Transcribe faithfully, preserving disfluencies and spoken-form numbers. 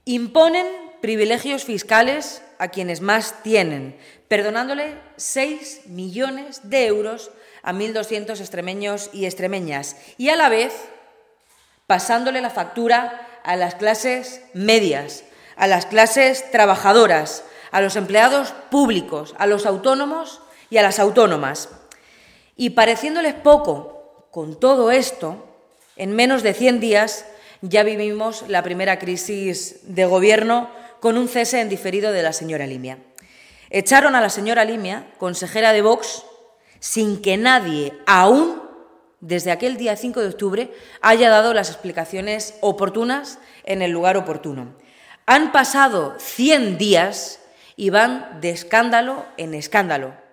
Imponen privilegios fiscales a quienes más tienen, perdonándole seis millones de euros a mil doscientos extremeños y extremeñas, y a la vez pasándole la factura a las clases medias, a las clases trabajadoras, a los empleados públicos, a los autónomos y a las autónomas. Y pareciéndoles poco con todo esto, en menos de cien días ya vivimos la primera crisis de gobierno con un cese en diferido de la señora Limia. Echaron a la señora Limia, consejera de Vox, sin que nadie aún, desde aquel día cinco de octubre, haya dado las explicaciones oportunas en el lugar oportuno. Han pasado cien días y van de escándalo en escándalo.